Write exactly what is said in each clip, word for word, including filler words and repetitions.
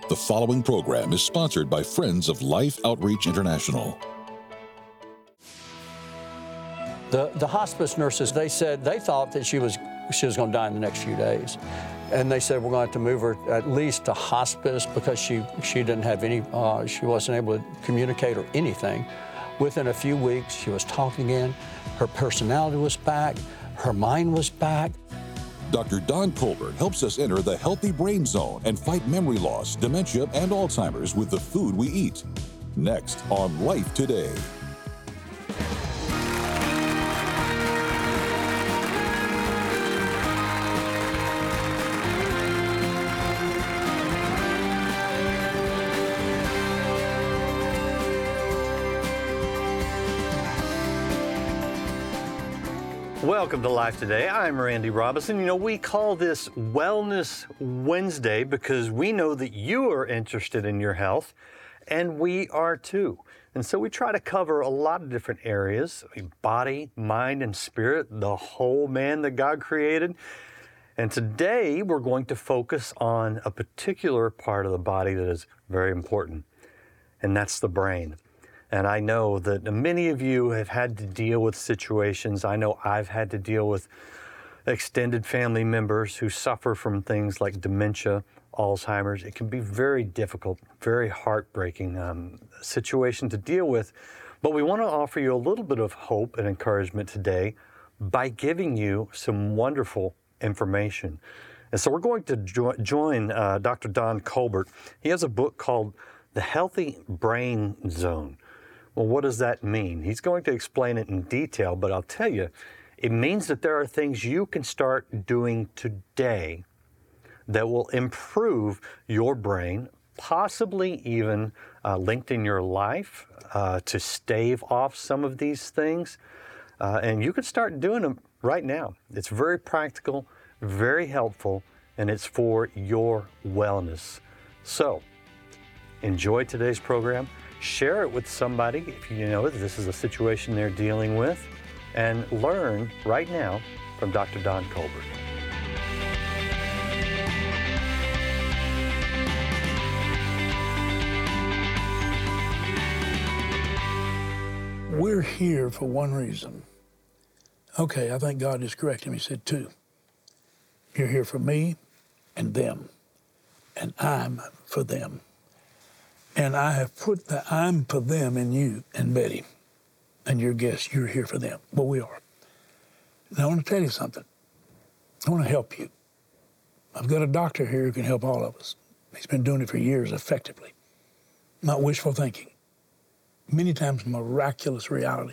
The following program is sponsored by Friends of Life Outreach International. The, the hospice nurses, they said they thought that she was she was going to die in the next few days. And they said we're going to have to move her at least to hospice because she, she didn't have any, uh, she wasn't able to communicate or anything. Within a few weeks, she was talking again. Her personality was back. Her mind was back. Doctor Don Colbert helps us enter the healthy brain zone and fight memory loss, dementia, and Alzheimer's with the food we eat. Next on Life Today. Welcome to Life Today. I'm Randy Robinson. You know, we call this Wellness Wednesday because we know that you are interested in your health, and we are too. And so we try to cover a lot of different areas: body, mind, and spirit, the whole man that God created. And today we're going to focus on a particular part of the body that is very important, and that's the brain. And I know that many of you have had to deal with situations. I know I've had to deal with extended family members who suffer from things like dementia, Alzheimer's. It can be very difficult, very heartbreaking um, situation to deal with. But we want to offer you a little bit of hope and encouragement today by giving you some wonderful information. And so we're going to jo- join uh, Doctor Don Colbert. He has a book called The Healthy Brain Zone. Well, what does that mean? He's going to explain it in detail, but I'll tell you, it means that there are things you can start doing today that will improve your brain, possibly even uh, linked in your life uh, to stave off some of these things. Uh, and you can start doing them right now. It's very practical, very helpful, and it's for your wellness. So, enjoy today's program. Share it with somebody if you know that this is a situation they're dealing with, and learn right now from Doctor Don Colbert. We're here for one reason. Okay, I think God is correcting me. He said two. You're here for me and them, and I'm for them. And I have put the I'm for them in you and Betty and your guests. You're here for them. Well, we are. And I want to tell you something. I want to help you. I've got a doctor here who can help all of us. He's been doing it for years effectively. Not wishful thinking. Many times miraculous reality.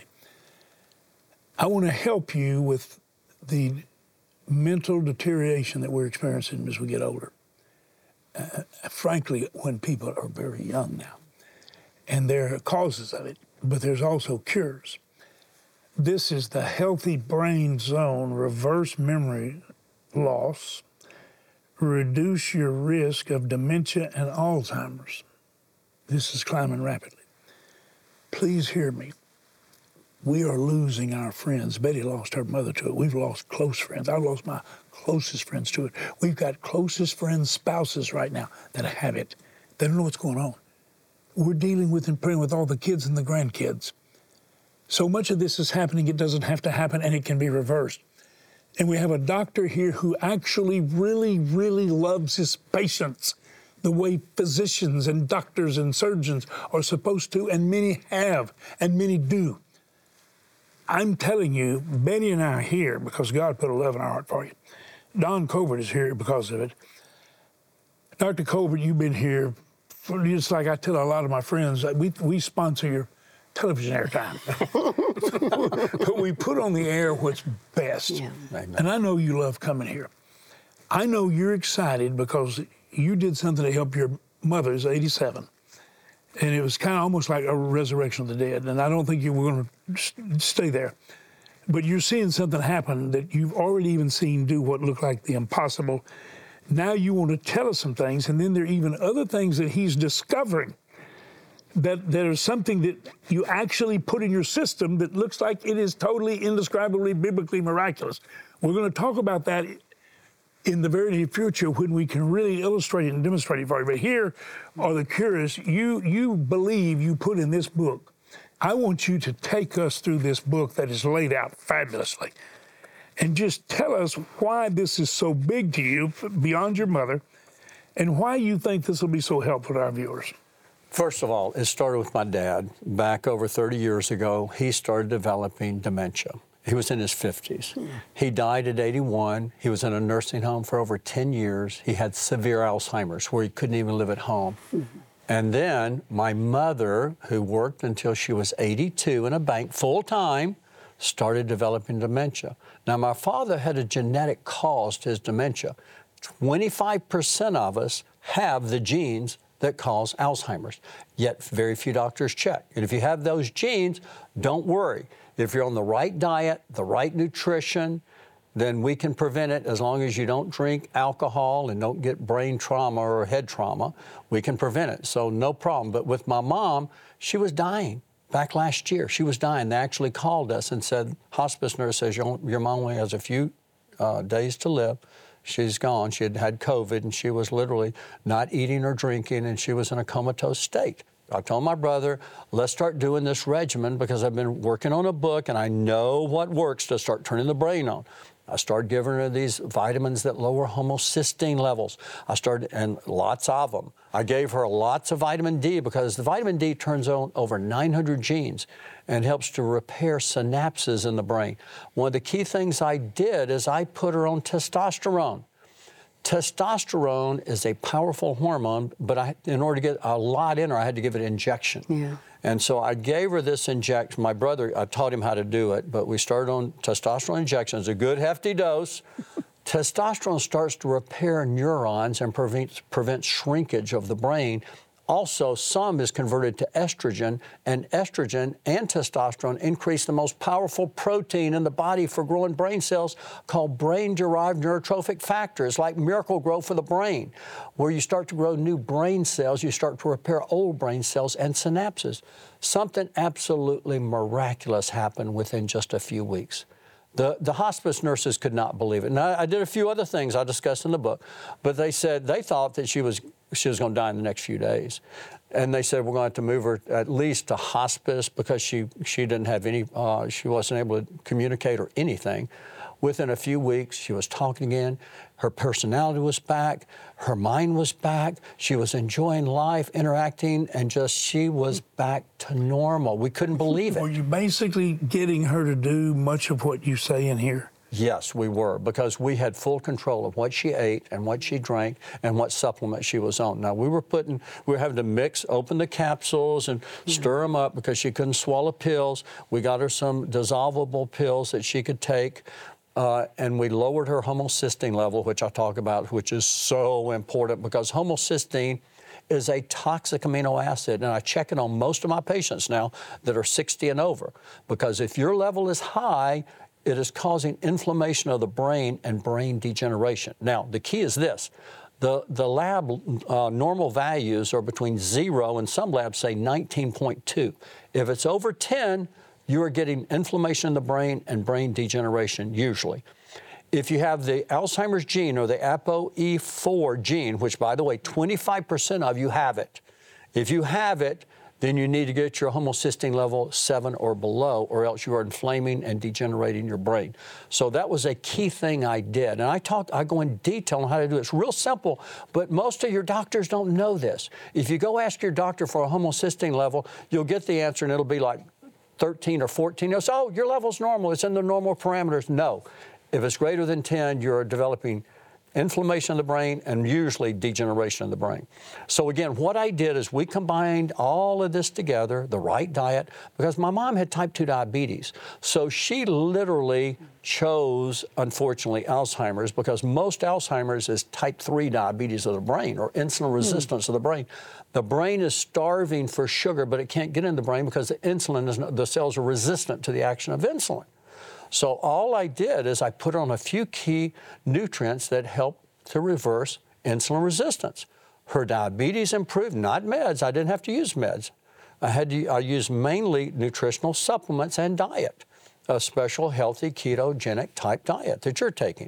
I want to help you with the mental deterioration that we're experiencing as we get older. Uh, frankly, when people are very young now. And there are causes of it, but there's also cures. This is the Healthy Brain Zone, reverse memory loss, reduce your risk of dementia and Alzheimer's. This is climbing rapidly. Please hear me. We are losing our friends. Betty lost her mother to it. We've lost close friends. I've lost my closest friends to it. We've got closest friends' spouses right now that have it. They don't know what's going on. We're dealing with and praying with all the kids and the grandkids. So much of this is happening, it doesn't have to happen, and it can be reversed. And we have a doctor here who actually really, really loves his patients the way physicians and doctors and surgeons are supposed to, and many have, and many do. I'm telling you, Betty and I are here because God put a love in our heart for you. Don Colbert is here because of it. Doctor Colbert, you've been here, for, just like I tell a lot of my friends, we, we sponsor your television airtime. But we put on the air what's best. Yeah. And I know you love coming here. I know you're excited because you did something to help your mother, who's eighty-seven. And it was kind of almost like a resurrection of the dead. And I don't think you were going to stay there. But you're seeing something happen that you've already even seen do what looked like the impossible. Now you want to tell us some things, and then there are even other things that he's discovering that there's something that you actually put in your system that looks like it is totally indescribably, biblically miraculous. We're going to talk about that in the very near future when we can really illustrate it and demonstrate it for you. But here are the curious. You, you believe you put in this book. I want you to take us through this book that is laid out fabulously and just tell us why this is so big to you beyond your mother and why you think this will be so helpful to our viewers. First of all, it started with my dad. Back over thirty years ago, he started developing dementia. He was in his fifties. Hmm. He died at eighty-one. He was in a nursing home for over ten years. He had severe Alzheimer's where he couldn't even live at home. Hmm. And then my mother, who worked until she was eighty-two in a bank full-time, started developing dementia. Now, my father had a genetic cause to his dementia. twenty-five percent of us have the genes that cause Alzheimer's, yet very few doctors check. And if you have those genes, don't worry. If you're on the right diet, the right nutrition, then we can prevent it as long as you don't drink alcohol and don't get brain trauma or head trauma. We can prevent it, so no problem. But with my mom, she was dying. Back last year, she was dying. They actually called us and said, hospice nurse says your, your mom only has a few uh, days to live. She's gone. She had had COVID, and she was literally not eating or drinking, and she was in a comatose state. I told my brother, let's start doing this regimen because I've been working on a book, and I know what works to start turning the brain on. I started giving her these vitamins that lower homocysteine levels. I started, and lots of them. I gave her lots of vitamin D because the vitamin D turns on over nine hundred genes and helps to repair synapses in the brain. One of the key things I did is I put her on testosterone. Testosterone is a powerful hormone, but I, in order to get a lot in her, I had to give it injection. Yeah. And so I gave her this injection. My brother, I taught him how to do it, but we started on testosterone injections, a good hefty dose. Testosterone starts to repair neurons and prevents, prevents shrinkage of the brain. Also, some is converted to estrogen, and estrogen and testosterone increase the most powerful protein in the body for growing brain cells called brain-derived neurotrophic factors, like Miracle-Gro for the brain. Where you start to grow new brain cells, you start to repair old brain cells and synapses. Something absolutely miraculous happened within just a few weeks. The, the hospice nurses could not believe it. Now, I did a few other things I discussed in the book, but they said they thought that she was she was going to die in the next few days. And they said, we're going to have to move her at least to hospice because she, she didn't have any, uh, she wasn't able to communicate or anything. Within a few weeks, she was talking again. Her personality was back. Her mind was back. She was enjoying life, interacting, and just she was back to normal. We couldn't believe it. Were you basically getting her to do much of what you say in here? Yes, we were, because we had full control of what she ate and what she drank and what supplement she was on. Now, we were putting, we were having to mix, open the capsules and mm-hmm. stir them up because she couldn't swallow pills. We got her some dissolvable pills that she could take. Uh, and we lowered her homocysteine level, which I talk about, which is so important because homocysteine is a toxic amino acid, and I check it on most of my patients now that are sixty and over, because if your level is high, it is causing inflammation of the brain and brain degeneration. Now, the key is this. The, the lab uh, normal values are between zero, and some labs say nineteen point two. If it's over ten, you are getting inflammation in the brain and brain degeneration, usually. If you have the Alzheimer's gene or the A P O E four gene, which, by the way, twenty-five percent of you have it, if you have it, then you need to get your homocysteine level seven or below, or else you are inflaming and degenerating your brain. So that was a key thing I did. And I talk, I go in detail on how to do it. It's real simple, but most of your doctors don't know this. If you go ask your doctor for a homocysteine level, you'll get the answer, and it'll be like thirteen or fourteen. You'll say, oh, your level's normal. It's in the normal parameters. No. If it's greater than ten, you're developing inflammation in the brain and usually degeneration in the brain. So again, what I did is we combined all of this together, the right diet, because my mom had type two diabetes. So she literally chose, unfortunately, Alzheimer's, because most Alzheimer's is type three diabetes of the brain or insulin resistance mm. of the brain. The brain is starving for sugar, but it can't get in the brain because the insulin is, the cells are resistant to the action of insulin. So all I did is I put on a few key nutrients that help to reverse insulin resistance. Her diabetes improved, not meds. I didn't have to use meds. I had to, I used mainly nutritional supplements and diet, a special healthy ketogenic type diet that you're taking.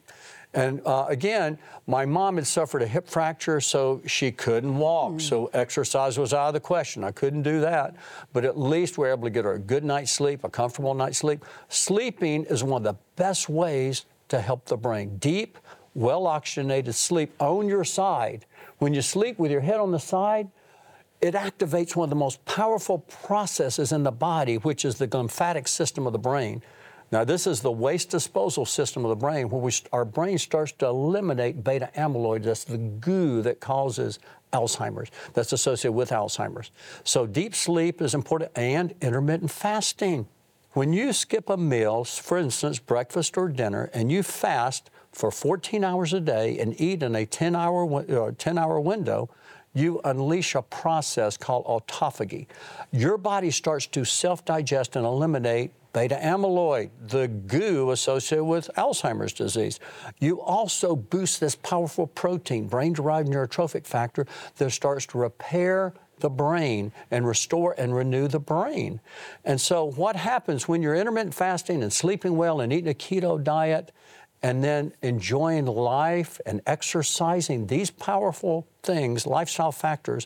And uh, again, my mom had suffered a hip fracture, so she couldn't walk. Mm. So exercise was out of the question. I couldn't do that. But at least we were able to get her a good night's sleep, a comfortable night's sleep. Sleeping is one of the best ways to help the brain. Deep, well-oxygenated sleep on your side. When you sleep with your head on the side, it activates one of the most powerful processes in the body, which is the lymphatic system of the brain. Now, this is the waste disposal system of the brain, where we, our brain starts to eliminate beta amyloid. That's the goo that causes Alzheimer's, that's associated with Alzheimer's. So deep sleep is important, and intermittent fasting. When you skip a meal, for instance, breakfast or dinner, and you fast for fourteen hours a day and eat in a ten-hour uh, ten-hour window, you unleash a process called autophagy. Your body starts to self-digest and eliminate beta amyloid, the goo associated with Alzheimer's disease. You also boost this powerful protein, brain-derived neurotrophic factor, that starts to repair the brain and restore and renew the brain. And so what happens when you're intermittent fasting and sleeping well and eating a keto diet and then enjoying life and exercising, these powerful things, lifestyle factors,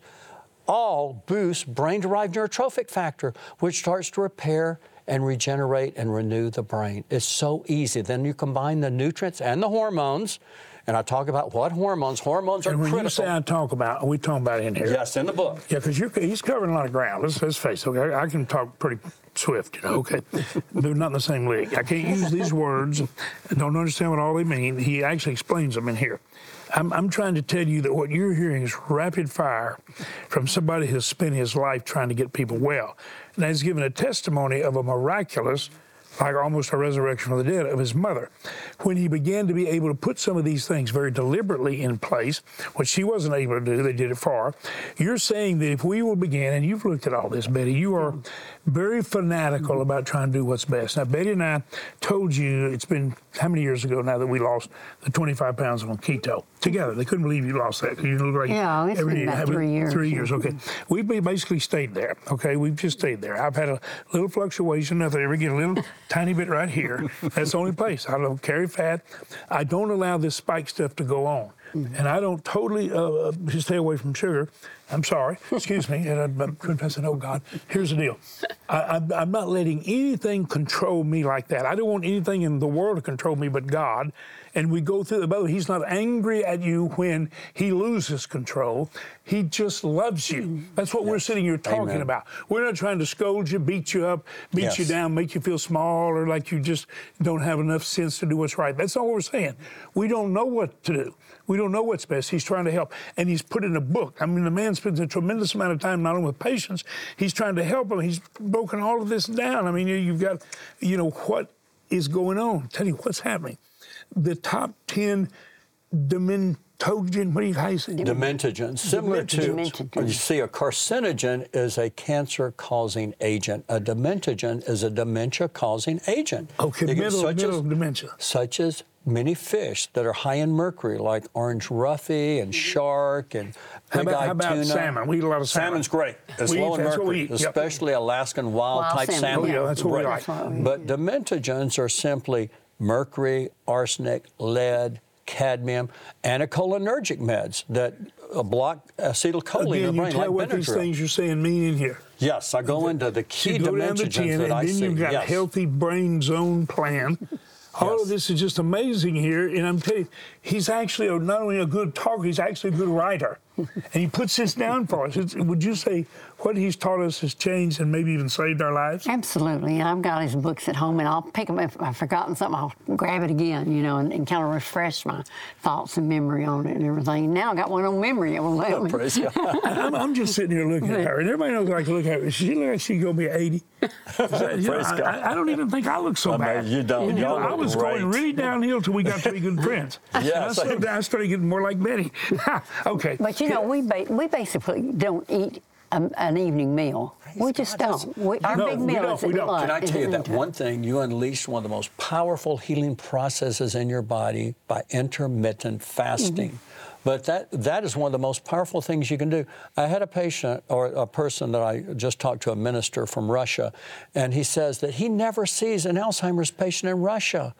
all boost brain-derived neurotrophic factor, which starts to repair and regenerate and renew the brain. It's so easy. Then you combine the nutrients and the hormones, and I talk about what hormones. Hormones are and when critical. You say I talk about, we talk about it in here. Yes, in the book. Yeah, because he's covering a lot of ground. Let's, let's face it. Okay, I can talk pretty swift, you know, okay? They're not in the same league. I can't use these words and don't understand what all they mean. He actually explains them in here. I'm, I'm trying to tell you that what you're hearing is rapid fire from somebody who's spent his life trying to get people well. And has given a testimony of a miraculous, like almost a resurrection from the dead, of his mother. When he began to be able to put some of these things very deliberately in place, which she wasn't able to do, they did it for her. You're saying that if we will begin, and you've looked at all this, Betty, you are very fanatical about trying to do what's best. Now, Betty and I told you, it's been how many years ago now that we lost the twenty-five pounds on keto together. They couldn't believe you lost that. You look like yeah, it's every been about three years. Three years, okay. We've basically stayed there, okay? We've just stayed there. I've had a little fluctuation. If I ever get a little tiny bit right here, that's the only place. I don't carry fat. I don't allow this spike stuff to go on. Mm-hmm. And I don't totally uh, stay away from sugar. I'm sorry. Excuse me. And I, I said, oh, God, here's the deal. I, I'm, I'm not letting anything control me like that. I don't want anything in the world to control me but God. And we go through the boat. He's not angry at you when he loses control. He just loves you. That's what yes. we're sitting here talking Amen. About. We're not trying to scold you, beat you up, beat yes. you down, make you feel small, or like you just don't have enough sense to do what's right. That's not what we're saying. We don't know what to do. We don't know what's best. He's trying to help. And he's put in a book. I mean, the man spends a tremendous amount of time not only with patients, he's trying to help them. He's broken all of this down. I mean, you've got, you know, what is going on. Tell you what's happening. The top ten dementogen, what do you, how you say? Dementogens. Similar to, Dementogen. You see, a carcinogen is a cancer-causing agent. A dementogen is a dementia-causing agent. Okay, middle, middle as, dementia. Such as many fish that are high in mercury, like orange roughy and shark and big-eyed tuna. How about tuna. salmon? We eat a lot of salmon. Salmon's great. It's we low eat, in that's mercury, what we eat. especially Yep. Alaskan wild-type Wild salmon. salmon. Oh, yeah, that's what we right. like. But dementogens are simply mercury, arsenic, lead, cadmium, anticholinergic meds that block acetylcholine Again, in the brain, you tell like what these Benadryl. things you're saying mean in here. Yes, I go into the key you go down the dementogens ten, that and I then see. you've got yes. a healthy brain zone plan. All Yes. of this is just amazing here, and I'm telling you, he's actually a, not only a good talker, he's actually a good writer. And he puts this down for us. It's, would you say what he's taught us has changed and maybe even saved our lives? Absolutely. I've got his books at home, and I'll pick them if I've forgotten something. I'll grab it again, you know, and, and kind of refresh my thoughts and memory on it and everything. Now I got one on memory. It will help me. Praise God. I'm, I'm just sitting here looking at her, and everybody knows I like to look at her. She look like she's going to be eighty. That, you know, Praise I, God. I, I don't even think I look so I mean, bad. you don't. And, you know, Y'all I look was great. going really downhill till we got to be good friends. Yes. And I slowed down. I started getting more like Betty. Okay. But, you know, we ba- we basically don't eat a, an evening meal. Praise we just God. don't. We, our No, big we meal don't, is at we don't. lunch. Can I tell you is that at noontime. one thing? You unleashed one of the most powerful healing processes in your body by intermittent fasting. Mm-hmm. But that that is one of the most powerful things you can do. I had a patient or a person that I just talked to, a minister from Russia, and he says that he never sees an Alzheimer's patient in Russia.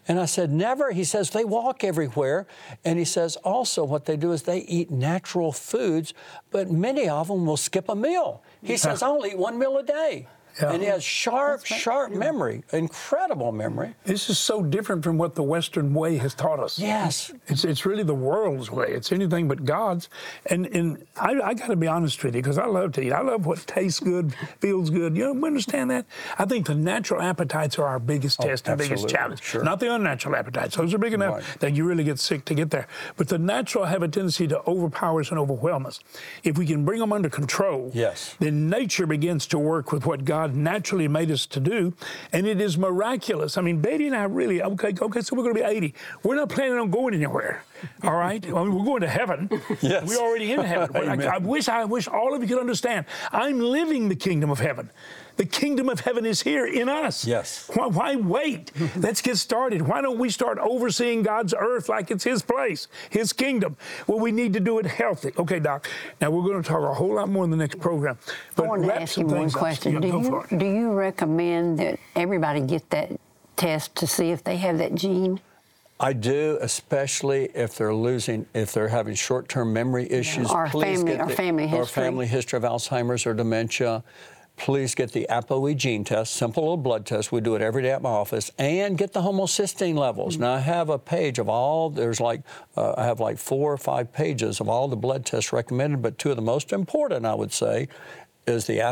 And I said, never. He says, they walk everywhere. And he says, also what they do is they eat natural foods, but many of them will skip a meal. He says, I only eat one meal a day. Yeah. And he has sharp, sharp memory, incredible memory. This is so different from what the Western way has taught us. Yes. It's it's really the world's way. It's anything but God's. And and I, I got to be honest with you, because I love to eat. I love what tastes good, feels good. You know, we understand that? I think the natural appetites are our biggest oh, test and biggest challenge. Sure. Not the unnatural appetites. Those are big enough right. that you really get sick to get there. But the natural have a tendency to overpower us and overwhelm us. If we can bring them under control, yes. then nature begins to work with what God God naturally made us to do, and it is miraculous. I mean, Betty and I really, okay, okay, so we're going to be eighty. We're not planning on going anywhere, all right? I mean, we're going to heaven. Yes. We're already in heaven. I, I wish I wish all of you could understand. I'm living the kingdom of heaven. The kingdom of heaven is here in us. Yes. Why, why wait? Let's get started. Why don't we start overseeing God's earth like it's His place, His kingdom? Well, we need to do it healthy. Okay, Doc. Now, we're going to talk a whole lot more in the next program. But I want to ask you one question. Do you, do you recommend that everybody get that test to see if they have that gene? I do, especially if they're losing, if they're having short-term memory issues. Or Please family, get or the, family history. Or family history of Alzheimer's or dementia. Please get the ApoE gene test, simple little blood test. We do it every day at my office, and get the homocysteine levels. Mm-hmm. Now I have a page of all. There's like uh, I have like four or five pages of all the blood tests recommended, but two of the most important, I would say, is the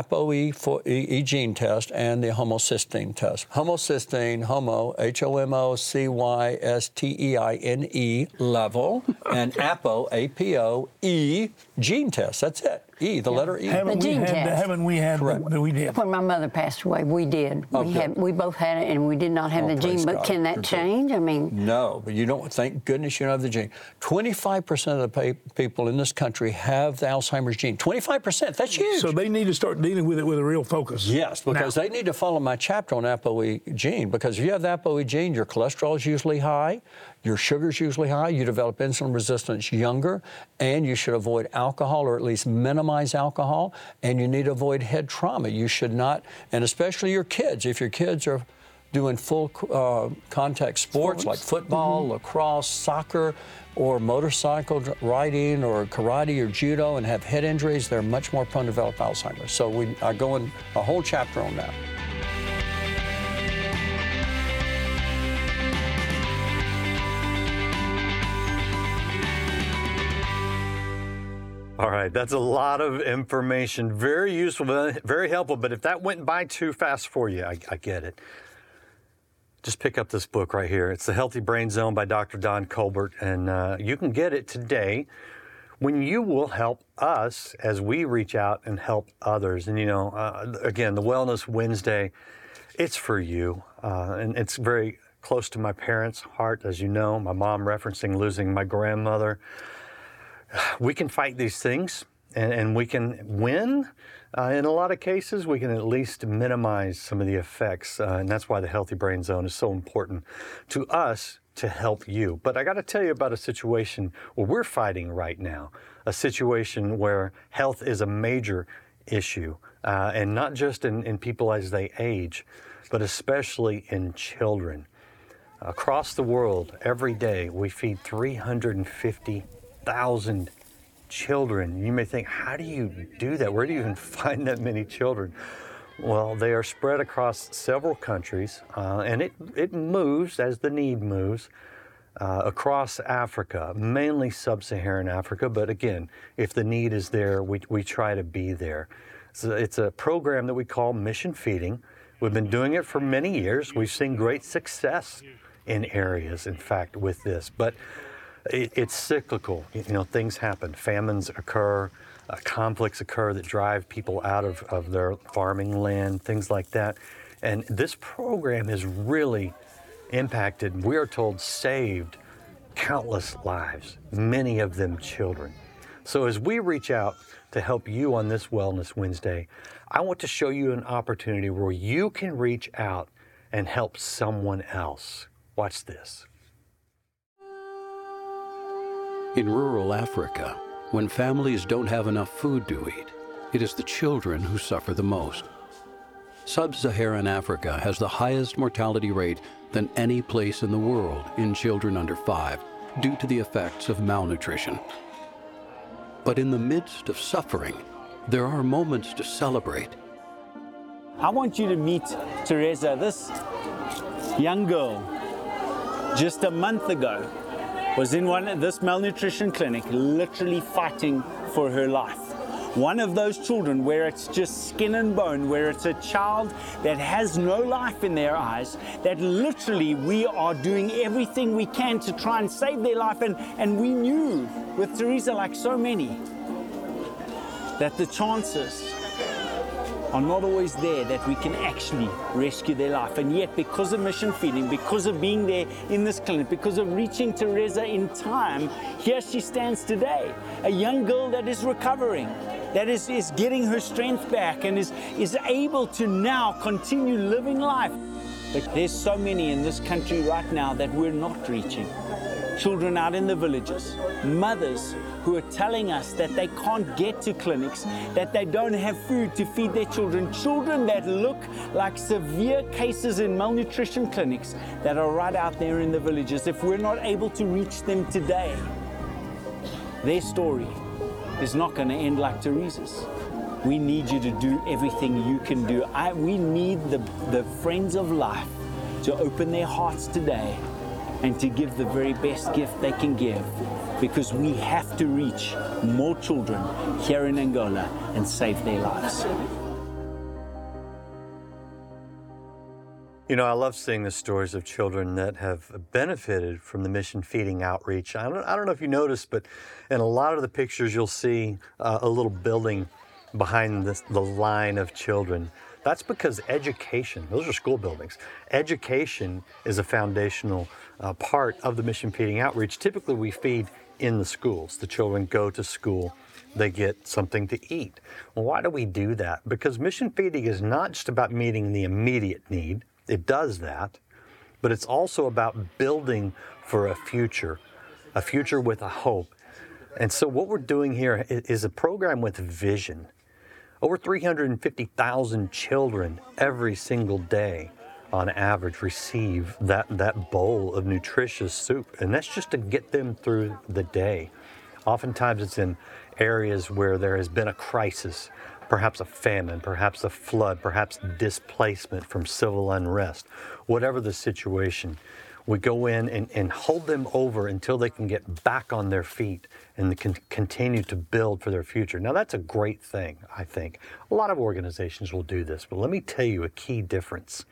ApoE gene test and the homocysteine test. Homocysteine, homo, H O M O C Y S T E I N E level, and Apo, A P O, E gene test. That's it. E, the yeah. letter E. Haven't the we gene had, test. Haven't we had, Correct. The, we did. When my mother passed away, we did. Oh, we good. had, we both had it, and we did not have oh, the gene. But God. can that You're change? good. I mean, no. But you don't. Thank goodness you don't have the gene. Twenty-five percent of the pa- people in this country have the Alzheimer's gene. Twenty-five percent. That's huge. So they need to start dealing with it with a real focus. Yes, because now. they need to follow my chapter on ApoE gene. Because if you have the ApoE gene, your cholesterol is usually high. Your sugar's usually high, you develop insulin resistance younger, and you should avoid alcohol or at least minimize alcohol, and you need to avoid head trauma. You should not, and especially your kids, if your kids are doing full uh, contact sports, sports like football, mm-hmm. lacrosse, soccer, or motorcycle riding or karate or judo and have head injuries, they're much more prone to develop Alzheimer's. So we I go in a whole chapter on that. All right, that's a lot of information. Very useful, very helpful. But if that went by too fast for you, I, I get it. Just pick up this book right here. It's The Healthy Brain Zone by Doctor Don Colbert. And uh, you can get it today when you will help us as we reach out and help others. And, you know, uh, again, the Wellness Wednesday, it's for you. Uh, and it's very close to my parents' heart, as you know. My mom referencing losing my grandmother. We can fight these things, and, and we can win. Uh, in a lot of cases, we can at least minimize some of the effects, uh, and that's why the Healthy Brain Zone is so important to us to help you. But I got to tell you about a situation where we're fighting right now, a situation where health is a major issue, uh, and not just in, in people as they age, but especially in children. Across the world, every day, we feed three hundred fifty thousand children. You may think, how do you do that? Where do you even find that many children? Well, they are spread across several countries, uh, and it, it moves as the need moves uh, across Africa, mainly sub-Saharan Africa. But again, if the need is there, we, we try to be there. So it's a program that we call Mission Feeding. We've been doing it for many years. We've seen great success in areas, in fact, with this. But it's cyclical. You know, things happen. Famines occur, uh, conflicts occur that drive people out of, of their farming land, things like that. And this program has really impacted, we are told, saved countless lives, many of them children. So as we reach out to help you on this Wellness Wednesday, I want to show you an opportunity where you can reach out and help someone else. Watch this. In rural Africa, when families don't have enough food to eat, it is the children who suffer the most. Sub-Saharan Africa has the highest mortality rate than any place in the world in children under five due to the effects of malnutrition. But in the midst of suffering, there are moments to celebrate. I want you to meet Teresa, this young girl, just a month ago, was in one this malnutrition clinic, literally fighting for her life. One of those children where it's just skin and bone, where it's a child that has no life in their eyes, that literally we are doing everything we can to try and save their life. And, and we knew with Teresa, like so many, that the chances are not always there that we can actually rescue their life. And yet, because of mission feeding, because of being there in this clinic, because of reaching Teresa in time, here she stands today, a young girl that is recovering, that is, is getting her strength back and is, is able to now continue living life. But there's so many in this country right now that we're not reaching. Children out in the villages, mothers who are telling us that they can't get to clinics, that they don't have food to feed their children, children that look like severe cases in malnutrition clinics that are right out there in the villages. If we're not able to reach them today, their story is not going to end like Teresa's. We need you to do everything you can do. I, we need the, the Friends of Life to open their hearts today and to give the very best gift they can give, because we have to reach more children here in Angola and save their lives. You know, I love seeing the stories of children that have benefited from the mission feeding outreach. I don't, I don't know if you noticed, but in a lot of the pictures you'll see uh, a little building behind this, the line of children. That's because education, those are school buildings. Education is a foundational uh, part of the mission feeding outreach. Typically we feed in the schools. The children go to school, they get something to eat. Well, why do we do that? Because mission feeding is not just about meeting the immediate need. It does that, but it's also about building for a future, a future with a hope. And so what we're doing here is a program with vision. Over three hundred fifty thousand children every single day on average receive that, that bowl of nutritious soup, and that's just to get them through the day. Oftentimes it's in areas where there has been a crisis, perhaps a famine, perhaps a flood, perhaps displacement from civil unrest. Whatever the situation, we go in and, and hold them over until they can get back on their feet and they can continue to build for their future. Now that's a great thing, I think. A lot of organizations will do this, but let me tell you a key difference.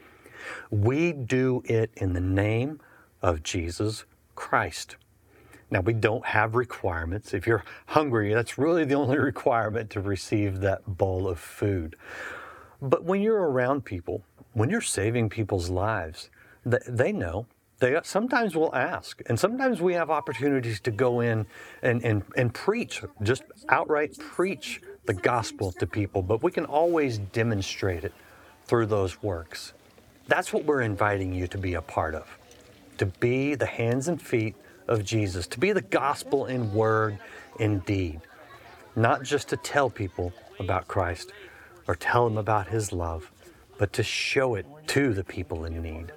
We do it in the name of Jesus Christ. Now, we don't have requirements. If you're hungry, that's really the only requirement to receive that bowl of food. But when you're around people, when you're saving people's lives, they know. They sometimes will ask, and sometimes we have opportunities to go in and, and, and preach, just outright preach the gospel to people, but we can always demonstrate it through those works. That's what we're inviting you to be a part of, to be the hands and feet of Jesus, to be the gospel in word and deed, not just to tell people about Christ or tell them about His love, but to show it to the people in need.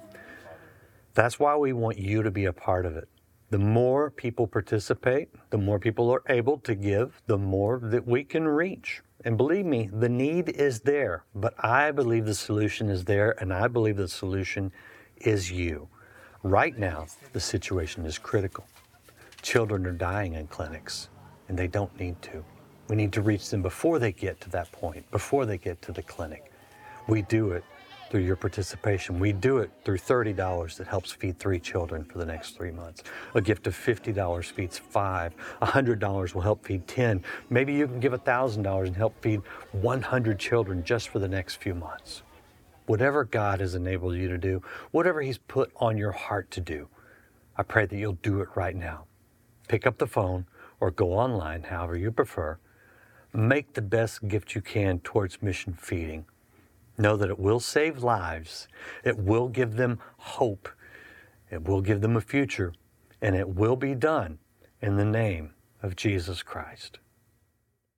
That's why we want you to be a part of it. The more people participate, the more people are able to give, the more that we can reach. And believe me, the need is there, but I believe the solution is there, and I believe the solution is you. Right now, the situation is critical. Children are dying in clinics, and they don't need to. We need to reach them before they get to that point, before they get to the clinic. We do it through your participation. We do it through thirty dollars that helps feed three children for the next three months. A gift of fifty dollars feeds five. one hundred dollars will help feed ten. Maybe you can give one thousand dollars and help feed one hundred children just for the next few months. Whatever God has enabled you to do, whatever He's put on your heart to do, I pray that you'll do it right now. Pick up the phone or go online, however you prefer. Make the best gift you can towards mission feeding. Know that it will save lives, it will give them hope, it will give them a future, and it will be done in the name of Jesus Christ.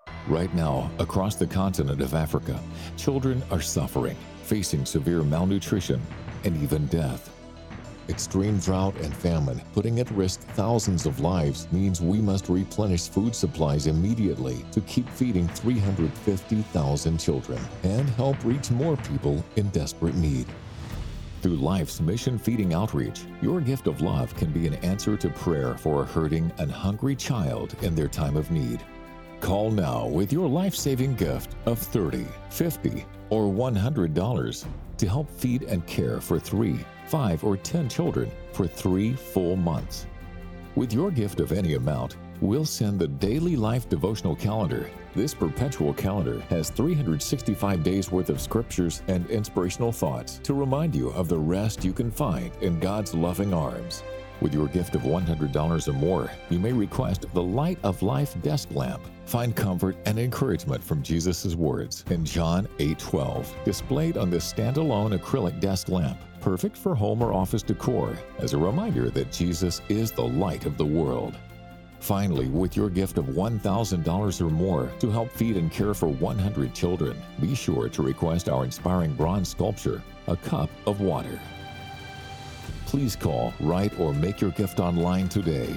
Right now, across the continent of Africa, children are suffering, facing severe malnutrition and even death. Extreme drought and famine, putting at risk thousands of lives, means we must replenish food supplies immediately to keep feeding three hundred fifty thousand children and help reach more people in desperate need. Through Life's Mission Feeding Outreach, your gift of love can be an answer to prayer for a hurting and hungry child in their time of need. Call now with your life-saving gift of thirty dollars, fifty dollars, or one hundred dollars to help feed and care for three, five, or ten children for three full months. With your gift of any amount, we'll send the Daily Life Devotional Calendar. This perpetual calendar has three hundred sixty-five days worth of scriptures and inspirational thoughts to remind you of the rest you can find in God's loving arms. With your gift of one hundred dollars or more, you may request the Light of Life desk lamp. Find comfort and encouragement from Jesus' words in John eight twelve, displayed on this standalone acrylic desk lamp, perfect for home or office decor, as a reminder that Jesus is the light of the world. Finally, with your gift of one thousand dollars or more to help feed and care for one hundred children, be sure to request our inspiring bronze sculpture, A Cup of Water. Please call, write, or make your gift online today.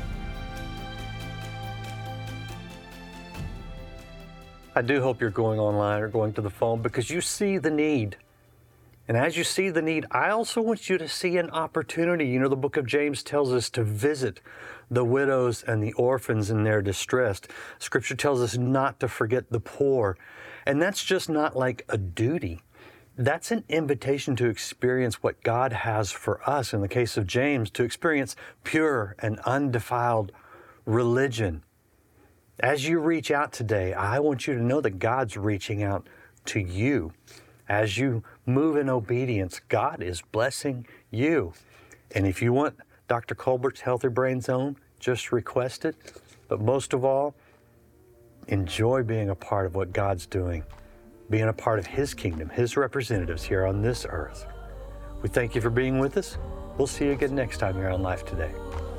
I do hope you're going online or going to the phone because you see the need. And as you see the need, I also want you to see an opportunity. You know, the book of James tells us to visit the widows and the orphans in their distress. Scripture tells us not to forget the poor. And that's just not like a duty. That's an invitation to experience what God has for us, in the case of James, to experience pure and undefiled religion. As you reach out today, I want you to know that God's reaching out to you. As you move in obedience, God is blessing you. And if you want Doctor Colbert's Healthy Brain Zone, just request it. But most of all, enjoy being a part of what God's doing, being a part of His kingdom, His representatives here on this earth. We thank you for being with us. We'll see you again next time here on Life Today.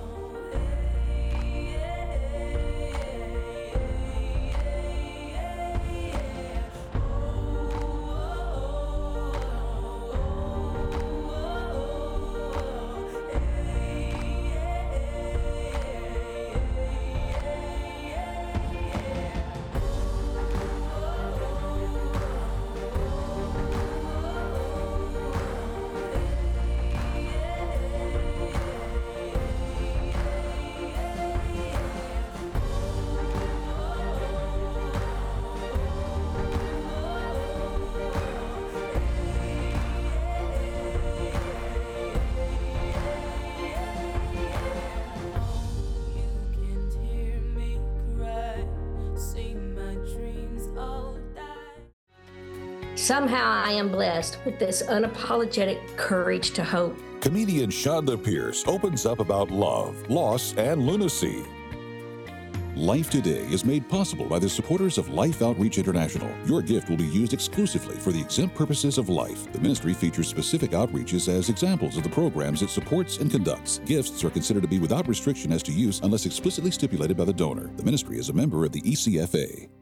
Somehow I am blessed with this unapologetic courage to hope. Comedian Shonda Pierce opens up about love, loss, and lunacy. Life Today is made possible by the supporters of Life Outreach International. Your gift will be used exclusively for the exempt purposes of life. The ministry features specific outreaches as examples of the programs it supports and conducts. Gifts are considered to be without restriction as to use unless explicitly stipulated by the donor. The ministry is a member of the E C F A.